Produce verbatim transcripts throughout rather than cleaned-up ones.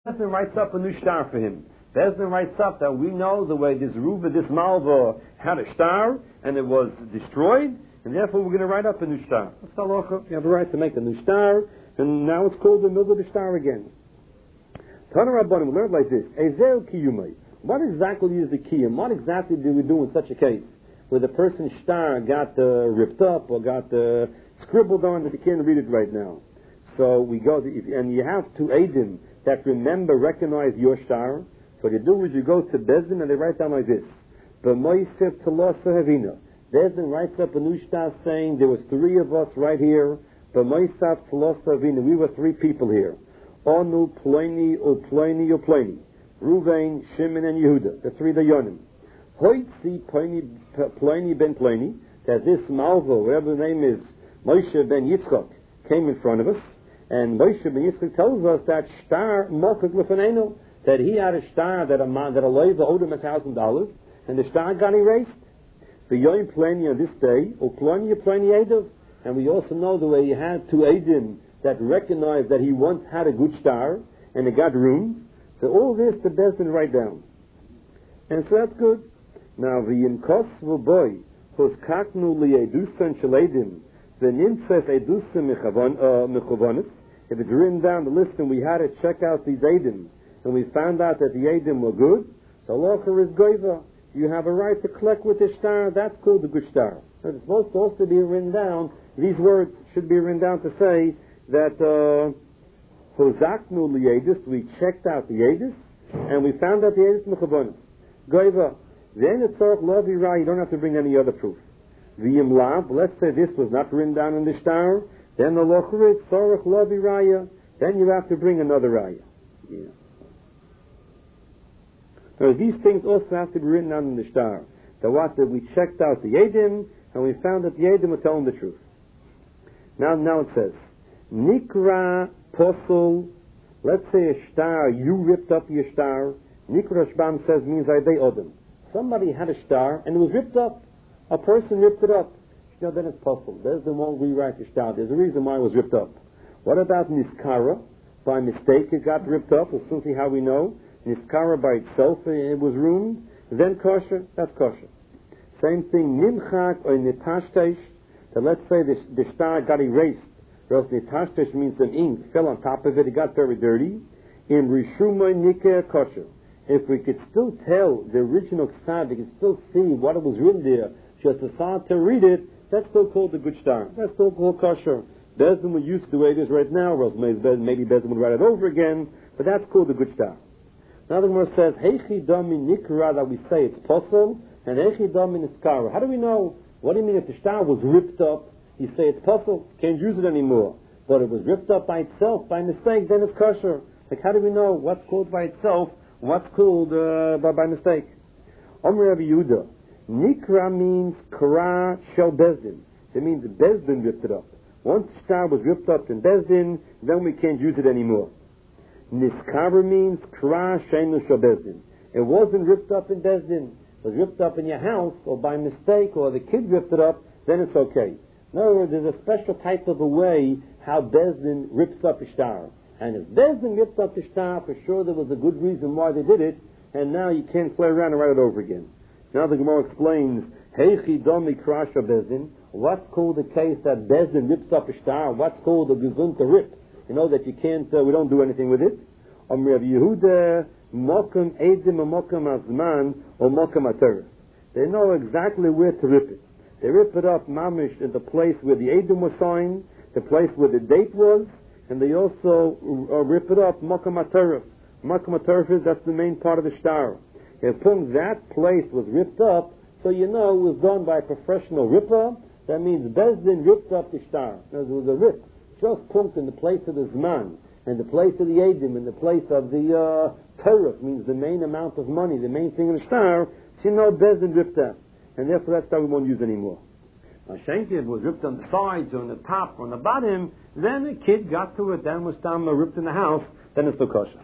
Bezdin writes up a new star for him. Bezdin writes up that we know the way this Ruva, this Malva had a star and it was destroyed, and therefore we're going to write up a new star. That's halacha. You have a right to make a new star, and now it's called the middle of the star again. Tana Rabbanim, we learned like this. Ezel kiyumay. What exactly is the kiyum? What exactly do we do in such a case where the person's star got uh, ripped up or got uh, scribbled on that you can't read it right now? So we go, to, and you have two Eidim that remember, recognize your star. So what you do is you go to Bezdin and they write down like this. B'moisef Talosa Havina. Bezdin writes up a new star saying there was three of us right here. B'moisef Talosa Havina. We were three people here. Onu, Pliny, Upliny, Upliny. Ruvain, Shimon, and Yehuda. The three Dayanim. Hoitzi Pliny ben Pliny. That this Malvo, whatever the name is, Moshe ben Yitzchak, came in front of us. And Moshe ben Yitzchak tells us that star mokak l'fanenu, that he had a star that a man, that a loiva owed him a thousand dollars, and the star got erased. The yoim pleni on this day, or pleni pleni edav, and we also know the way he had two edim that recognized that he once had a good star, and it got ruined. So all this the Bezdin write down, and so that's good. Now the inkos v'boy who's kaknu li'edusan shaledim. The nimtzes edusim mechavanis. If it's written down the list and we had to check out these edim, and we found out that the edim were good, so locher is goiva. You have a right to collect with the star. That's called the good star. It's supposed to also be written down. These words should be written down to say that hozaknu li'edus. We checked out the edus, and we found out the edus mechavanis. Goiva. Then it's tzorach lo v'ira. You don't have to bring any other proof. The imlav, let's say this was not written down in the star, then the locher is tzorach lo v'raya. Then you have to bring another raya. Yeah. Now these things also have to be written down in the star. The what that we checked out the edim and we found that the edim were telling the truth. Now, now it says nikra posel. Let's say a star, you ripped up your star. Nikra Shbam says means aydei odem. Somebody had a star and it was ripped up. A person ripped it up. You know, then it's possible. There's the one rewrite the star. There's a reason why it was ripped up. What about Niskara? By mistake it got ripped up. We'll soon see how we know. Niskara by itself, it was ruined. Then kosher, that's kosher. Same thing, Nimchak or Nitashtash. That let's say the, the star got erased. Whereas Nitashtash means some ink fell on top of it. It got very dirty. In Rishuma Nikeh kosher. If we could still tell the original star, we could still see what it was written there, just decide to read it, that's still called the good star. That's still called kosher. Bezdin will use the way it is right now, or maybe Bezdin would write it over again, but that's called the good star. Now the Gemara says, Heichi dami nikra, that we say it's posel, and Heichi dami niskara. How do we know? What do you mean if the star was ripped up? You say it's posel, can't use it anymore. But it was ripped up by itself, by mistake, then it's kosher. Like how do we know what's called by itself, what's called uh, by, by mistake? Omer Rabbi Yehuda. Nikra means kara shel Bezdin. It means Bezdin ripped it up. Once the star was ripped up in Bezdin, then we can't use it anymore. Niskara means kara sheinu shel Bezdin. It wasn't ripped up in Bezdin. It was ripped up in your house, or by mistake, or the kid ripped it up, then it's okay. In other words, there's a special type of a way how Bezdin rips up a star. And if Bezdin ripped up the star, for sure there was a good reason why they did it, and now you can't play around and write it over again. Now the Gemara explains, Heichi domi krasha Bezdin. What's called the case that Bezdin rips up a star? What's called the gezunta rip? You know that you can't, uh, we don't do anything with it. Om Rav Yehuda, mokum edim mokum azman, or mokum ateres. They know exactly where to rip it. They rip it up mamish in the place where the edim was signed, the place where the date was, and they also uh, rip it up mokum ateres. Mokum ateres, that's the main part of the star. If that place was ripped up, so you know it was done by a professional ripper, that means Bezdin ripped up the star. There was a rip. Just punked in the place of the Zman, and the place of the Edim, and the place of the uh, Torah, means the main amount of money, the main thing in the star, so you know Bezdin ripped that. And therefore that star we won't use anymore. Now Shenkiv was ripped on the sides, or on the top, or on the bottom, then the kid got to it, then was down ripped in the house, then it's the kosher.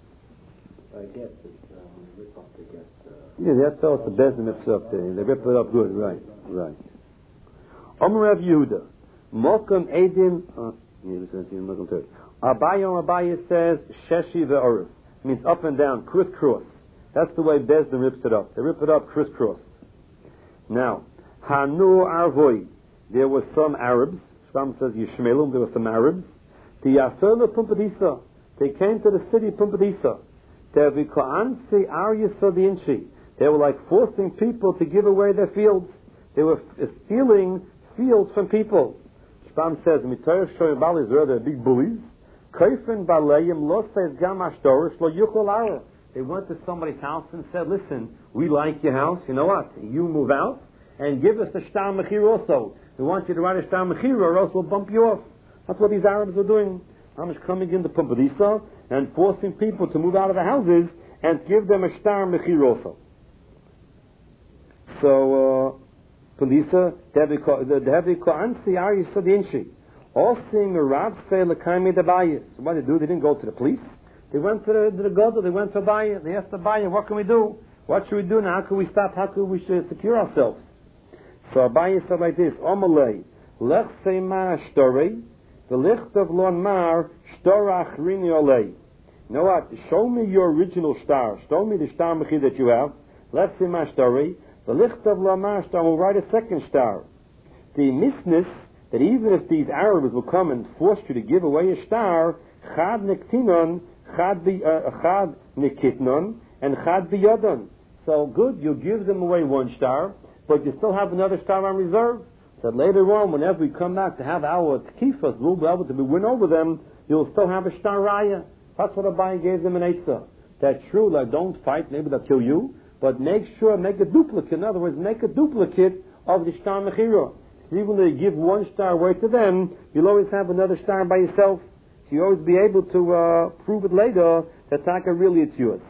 I guess it's um, rip up to get. Uh, yeah, that's also the Bezdin rips up there. They rip it up good, right, right. Omer Rav Yehuda, Mokum Edim. Uh, yeah, this is Mokum Torah. Abaye Abaye says Sheshi ve'Orif. means up and down, crisscross. That's the way Bezdin rips it up. They rip it up crisscross. Now, Hanu Arvoi, there were some Arabs. Shlam says Yishmelum, there were some Arabs. The Yasona Pumpadisa, they came to the city Pumpadisa. They were like forcing people to give away their fields. They were stealing fields from people. Shlam says, Mitoyer Shoyim Bal Israel, they're big bullies. Kaifin Balayim Lo says Gam Ashtorish Lo Yuchol Ara. They went to somebody's house and said, listen, we like your house. You know what? You move out and give us a shtar mechir also. We want you to write a shtar mechir or else we'll bump you off. That's what these Arabs were doing. Amish coming into Pumpadisa and forcing people to move out of the houses and give them a shtar mechir also. So, Pumpadisa, the heavy ko'ansi are yisodinshi. All seeing a Rav say l'kaimi debayis. So what did they do? They didn't go to the police. They went to the, to the Godel, they went to Abaye, they asked Abaye, what can we do? What should we do now? How can we stop? How can we secure ourselves? So Abaye said like this, Omalei, Lech Seima Shtorei, the Licht of Lon Mar, Shtorach Rini Olei. You know what? Show me your original star. Show me the star mechi that you have. Lech Seima Shtorei, the Licht of Lon Mar, Shtar will write a second star. The misness, that even if these Arabs will come and force you to give away a star, Chad Nektinon, Chad Nikitnon, and Chad Biyodon. So good, you give them away one star, but you still have another star on reserve. So later on, whenever we come back to have our Tkifas, we'll be able to win over them, you'll still have a star raya. That's what Abaye gave them an Eitzah. That's true, like don't fight, maybe they'll kill you, but make sure, make a duplicate. In other words, make a duplicate of the star Mechira. Even though you give one star away to them, you'll always have another star by yourself. So you always be able to uh, prove it later that Taka really it's yours.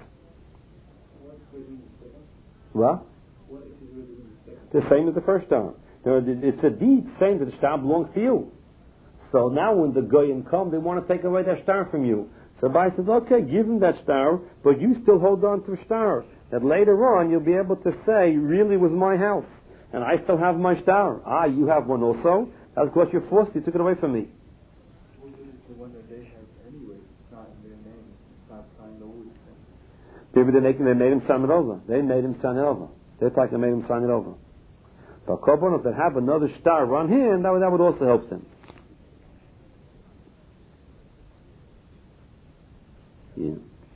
What? What is really the same as the first star. It's a deed saying that the star belongs to you. So now when the Goyim come, they want to take away that star from you. So Abaye says, okay, give them that star, but you still hold on to the star. That later on you'll be able to say, really was my house. And I still have my star. Ah, you have one also. That's because you're forced, you took it away from me. The one that they have anyway, it's not in their name. It's not signed over. Maybe they're making, they made him sign it over. They made him sign it over. They're like they made him sign it over. But Korbanos that have another star on him, that would, that would also help them. Yeah.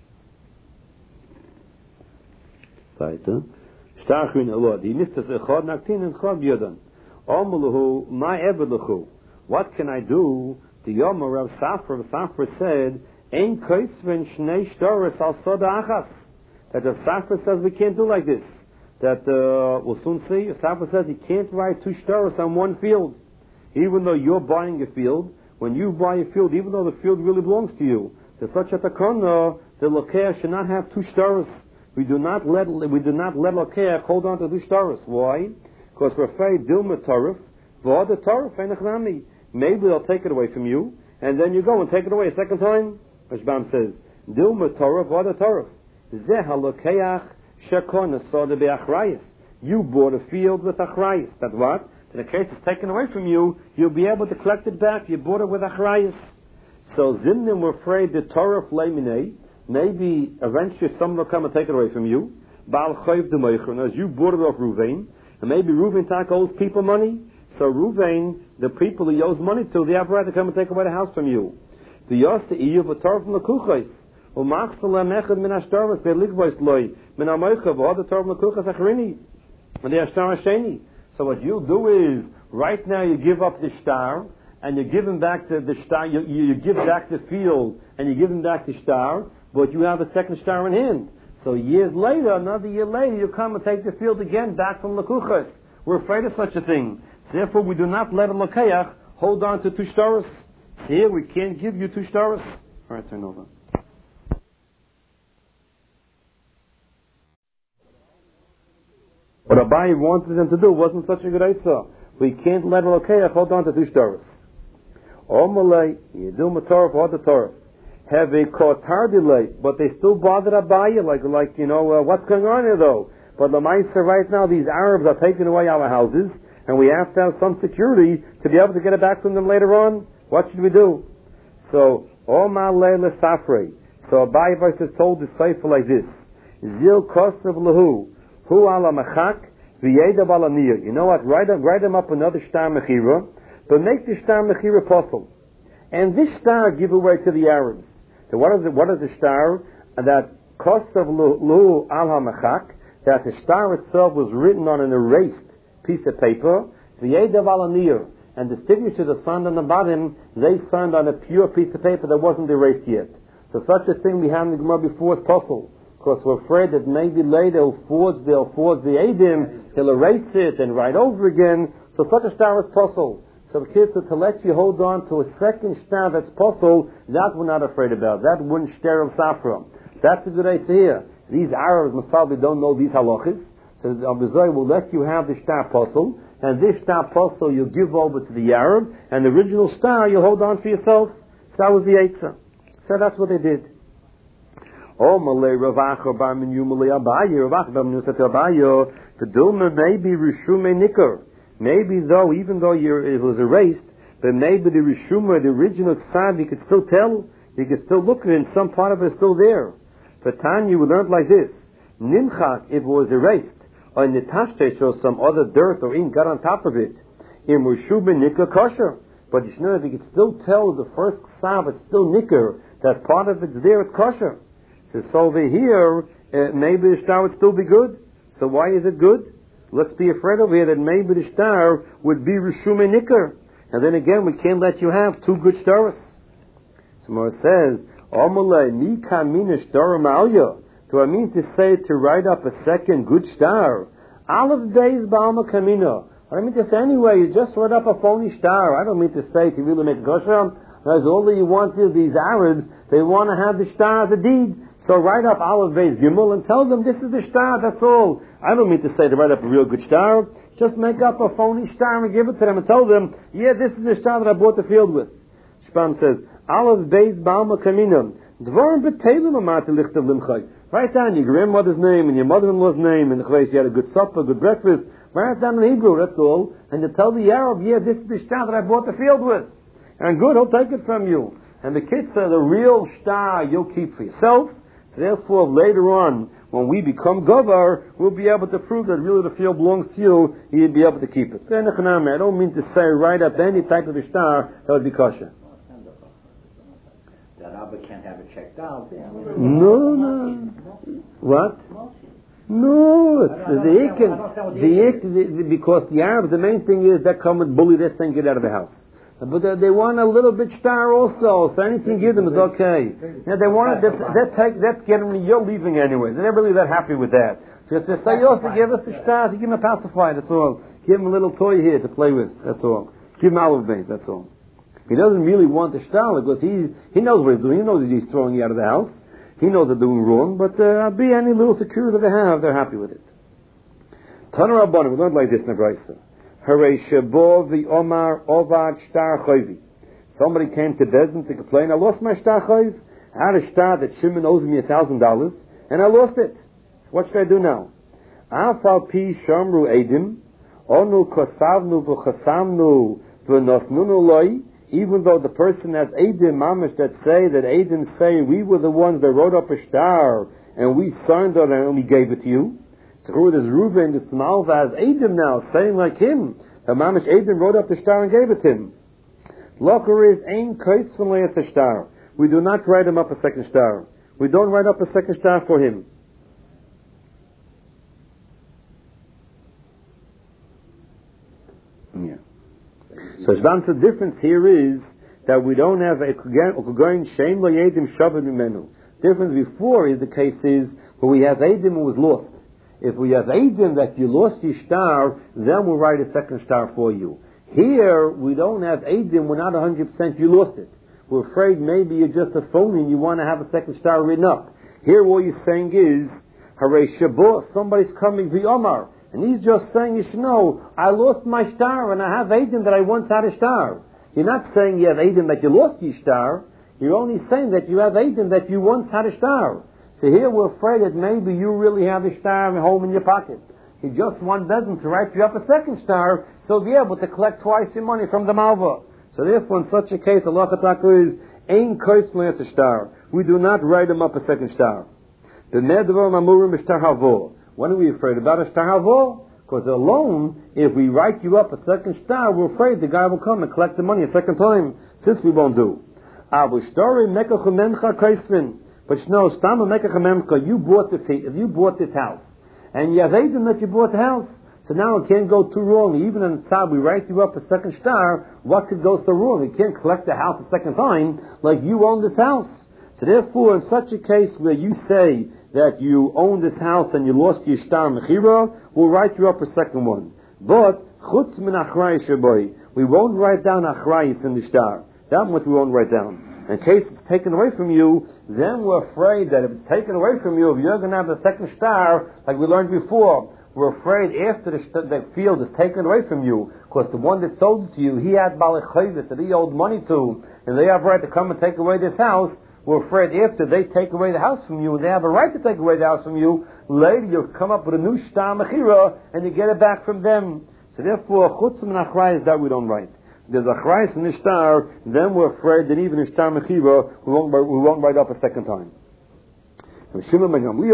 Weiter. Starchin Allah. Die misst es echad naktin and chad b'yodan. Omuluhu, my ebeluchu. What can I do? The Yomer Rav Safra, Rav Safra said, Ein koisven shnei shtoris al soda achas. That Rav Safra says we can't do like this. That, uh, we'll soon see, Rav Safra says you can't write two shtoris on one field. Even though you're buying a field, when you buy a field, even though the field really belongs to you, there's such a takana, the lokeach should not have two shtoris. We do not let, we do not let lokeach hold on to two shtoris. Why? Because we're afraid dilma tarif, v'od tarif, einachnami. Maybe they'll take it away from you, and then you go and take it away a second time. Rashbam says, Dilma Torah v'ada Torah. Zeh halokeach shekona soda be'achrayis. You bought a field with achrayis. That what? In the case it's taken away from you, you'll be able to collect it back. You bought it with achrayis. So Zimnim were afraid the Torah fleiminei. Maybe eventually someone will come and take it away from you. Baal chayv d'moichron, as you bought it off Ruvain, and maybe Ruvain tak owes people money. So Ruvain, the people he owes money to, they have a right to come and take away the house from you. The Yos the Iyuv a Torah from the Kuchais. Umachsala mechad min ashtarvas be'ligvois loy min amoichav or the Torah from the Kuchais achrini. And they are star hasheni. So what you do is, right now you give up the star, and you give him back the, the star, you, you, you give back the field, and you give him back the star, but you have a second star in hand. So years later, another year later, you come and take the field again back from the Kuchais. We're afraid of such a thing. Therefore, we do not let a lokeach hold on to two shtaros. Here, we can't give you two shtaros. All right, turn over. What Abaye wanted them to do wasn't such a good answer. We can't let a lokeach hold on to two shtaros. Omalei, Yedum Torah for the Torah. Have a kotar delay, but they still bothered Abaye, like, like you know, uh, what's going on here though? But the Lamaisa right now, these Arabs are taking away our houses, and we have to have some security to be able to get it back from them later on. What should we do? So, Omar Leila Safrei. So Abaye is told the cipher like this: Zil kosav lehu hu ala machak v'yedav ala niyah. You know what? Write them, write them up another star mechira, but make the star mechira possible. And this star give away to the Arabs. So what is the what is the star that kosav lehu ala machak? That the star itself was written on an erased piece of paper, v'yedav ala niyah. And the signature that's signed on the bottom, they signed on a pure piece of paper that wasn't erased yet. So such a thing we have in the Gemara before is possible. Because we're afraid that maybe later they'll forge, they'll forge the Eidim, they'll erase it and write over again. So such a star is possible. So the kids, to let you hold on to a second star that's possible, that we're not afraid about. That wouldn't stir of Safra. That's a good idea here. These Arabs must probably don't know these halachas. So the Abizai will let you have the star possible. And this star possible you'll give over to the Arab. And the original star you'll hold on for yourself. So that was the Eitzah. So that's what they did. Oh, Malay Ravacha Bar Minu Malay Abaye, Ravacha Bar Minu said to Abaye, Kedulma maybe Rishume Nikar. Maybe though, even though you're, it was erased, but maybe the Rishuma, the original Tzav, you could still tell, you could still look at it, and some part of it is still there. But Tanya, we learned like this: Nimchak, if it was erased, or in the Tashtesh or some other dirt or ink got on top of it, in Rishume Nikar kosher. But you know, if you could still tell the first Tzav is still Nikar, that part of it's there, it's kosher. So, so over here, uh, maybe the star would still be good. So why is it good? Let's be afraid over here that maybe the star would be Rishume Nikar. And then again, we can't let you have two good stars. So Mor says, Omalei mi kamina star ma'alya. Do I mean to say to write up a second good star? Aleph days ba'alma kamina. I mean to say anyway, you just write up a phony star. I don't mean to say to really make kosher. Because all that you want is these Arabs, they want to have the star, the deed. So write up Aleph Beis Gimel and tell them this is the star, that's all. I don't mean to say to write up a real good star. Just make up a phony star and give it to them and tell them, yeah, this is the star that I bought the field with. Shpam says, Aleph Beis Ba'alma Kaminam. Dvarim B'Telim Amati Lichtav Limchai. Write down your grandmother's name and your mother-in-law's name and the place you had a good supper, good breakfast. Write it down in Hebrew, that's all. And you tell the Arab, yeah, this is the star that I bought the field with. And good, he'll take it from you. And the kids say the real star you'll keep for yourself. So therefore, later on, when we become Govar, we'll be able to prove that really the field belongs to you, you'd be able to keep it. I don't mean to say write up any type of a star that would be kosher. That Abba can't have it checked out. No, no. What? No, it's the ik, the ik, because the Arabs, the main thing is they come and bully this thing, get out of the house. But they want a little bit star also, so anything you give them is okay. Now they want it, that take that get them. You're leaving anyway. They're not really that happy with that. Just to say, also give us the stars, you give them a pacifier. That's all. Give them a little toy here to play with. That's all. Give him olive bait. That's all. He doesn't really want the star because he's he knows what he's doing. He knows he's throwing you out of the house. He knows they're doing wrong. But uh, be any little security they have, they're happy with it. Tanur Rabbanim, we don't like this in the Brisa. Somebody came to Bezdin to complain, I lost my star chayv. I had a star that Shimon owes me a thousand dollars, and I lost it. What should I do now? Afal pi shamru edim, onu kosavnu v'chasamnu v'nosnunu loi. Even though the person has edim mamish that say that edim say we were the ones that wrote up a star and we signed it and we gave it to you. So who is Reuven, the Smalva, has Edim now, saying like him, that Mamish Edim wrote up the star and gave it to him. Locker is ein kais from a star. We do not write him up a second star. We don't write up a second star for him. Yeah. So the difference here is that we don't have a going shame lo yedim shabbat mimenu. Difference before is the case is where we have Edim who was lost. If we have Eidim that you lost your star, then we'll write a second star for you. Here, we don't have Eidim, we're not one hundred percent you lost it. We're afraid maybe you're just a phony and you want to have a second star written up. Here, what you're saying is, Hare Shabbat, somebody's coming via Omar, and he's just saying, you should know, I lost my star and I have Eidim that I once had a star. You're not saying you have Eidim that you lost your star, you're only saying that you have Eidim that you once had a star. So here we're afraid that maybe you really have a star at home in your pocket. He just wants Bezdin to write you up a second star, so be able to collect twice your money from the Malva. So therefore, in such a case, Allah Ta'ala is, Ein koisman as a star. We do not write him up a second star. The medvar mamurim shtar havo. What are we afraid about a shtar havo? Because alone, if we write you up a second star, we're afraid the guy will come and collect the money a second time, since we won't do. Abu shtori mekach memcha koisman. But no, stama mekach memcha. You bought the you bought this house, and you have edim that you bought the house. So now it can't go too wrong. Even on the top, we write you up a second star. What could go so wrong? You can't collect the house a second time like you own this house. So therefore, in such a case where you say that you own this house and you lost your star mechira, we'll write you up a second one. But chutz min achrayis shaboy, we won't write down achrayis in the star. That much we won't write down. In case it's taken away from you, then we're afraid that if it's taken away from you, if you're going to have the second star, like we learned before, we're afraid after the, st- the field is taken away from you, because the one that sold it to you, he had balei chayvus that he owed money to, and they have a right to come and take away this house. We're afraid after they take away the house from you, and they have a right to take away the house from you, later you'll come up with a new shtar mechira, and you get it back from them. So therefore, chutz min achrayis, that we don't write. There's achrayis in the shtar, then we're afraid that even in shtar mechira, we won't, we won't write up a second time. No, even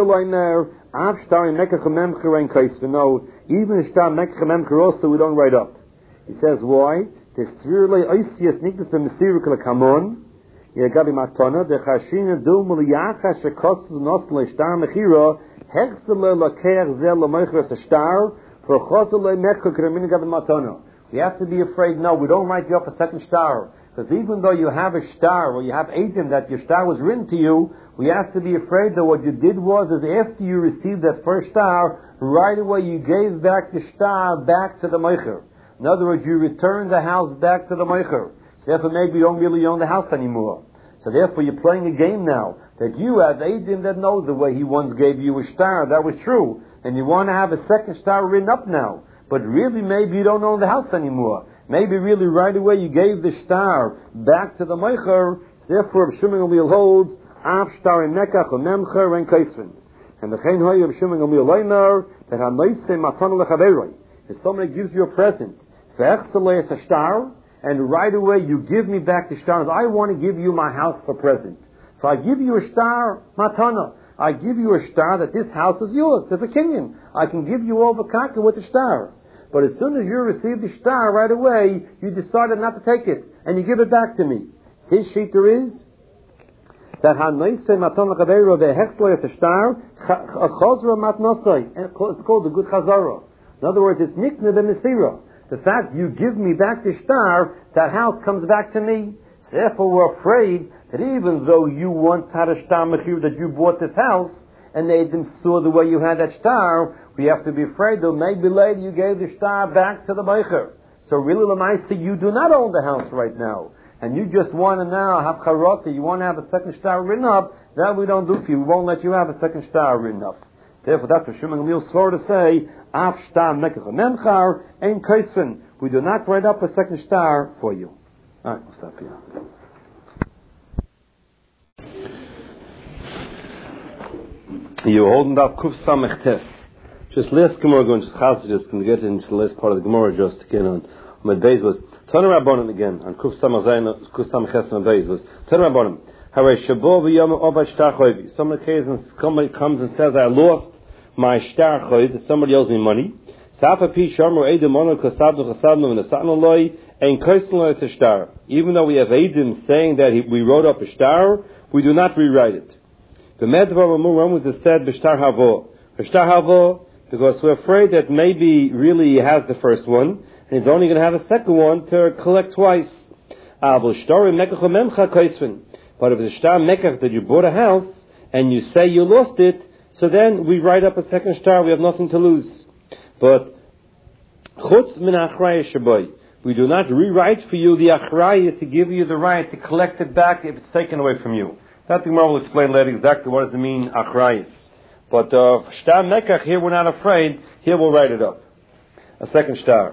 in shtar mekach memcher also we don't write up. He says why? There's three oisias nikdas b'mesiruk lekamon. Yegabi matana dechashina du muliyacha shekos nos leishtar mechira hechsele lakeach zel lemoichras a shtar for chosele mekach kremin gabi matana. We have to be afraid. No, we don't write you up a second star. Because even though you have a star, or you have eidim that your star was written to you, we have to be afraid that what you did was, is after you received that first star, right away you gave back the star back to the meicher. In other words, you returned the house back to the meicher. So therefore maybe you don't really own the house anymore. So therefore you're playing a game now, that you have eidim that know the way he once gave you a star, that was true, and you want to have a second star written up now. But really maybe you don't own the house anymore. Maybe really right away you gave the star back to the meicher. So therefore Shimon Gamliel holds af star in mekach memcher and kaisvin. And the chein hoy of Shimon Gamliel leiner that hanoise matan lechaveroi. If somebody gives you a present, ve'echselei es a star, and right away you give me back the star. I want to give you my house for present. So I give you a star matana. I give you a star that this house is yours. There's a kinyan. I can give you all the kaka with a star. But as soon as you receive the star right away, you decided not to take it, and you give it back to me. His shita is that hanoise matan lechaveroi ve'echselei es a star chazra matnosai. It's called the good chazara. In other words, it's nikna b'mesira. The fact you give me back the star, that house comes back to me. So therefore we're afraid that even though you once had a star mechir that you bought this house, and they didn't saw the way you had that star, we have to be afraid that maybe later you gave the star back to the meicher. So really, l'maisa, you do not own the house right now. And you just want to now have charota, you want to have a second star written up, that we don't do for you. We won't let you have a second star written up. So therefore that's what Shimon Gamliel swore to say, af star mekach memchar ein kaisvin. We do not write up a second star for you. Alright, we'll stop here. You're holding up Kuf Samech Tes. Just last Gemara going to Chaz, just going to get into the last part of the Gemara just again on Ahmed Beis was Tana Rabbanon again on Kuf Samech Zayin, Kuf Samech Tes and Beis was Tana Rabbanon. Haray Shabo v'Yom Oba Shtar Choyvi. Some occasions somebody comes and says, I lost my Shtar Choyv, that somebody owes me money. Safa Pi Sharmu Eidim Ono Kosabnu Chasabnu V'Nasatnu Loi Ein Koisnu Loi Es Shtar. Even though we have Eidim saying that he, we wrote up a star, we do not rewrite it. The Medvar Amur was said B'Shtar Havo. B'Shtar Havo, because we're afraid that maybe really he has the first one, and he's only going to have a second one to collect twice. But if it's a shtar mekach that you bought a house, and you say you lost it, so then we write up a second star, we have nothing to lose. But chutz min achrayis shaboy, we do not rewrite for you the achrayis to give you the right to collect it back if it's taken away from you. That the Gemara will explain later exactly what does it mean achrayis. But uh, shtar mekach, here we're not afraid, here we'll write it up. A second star.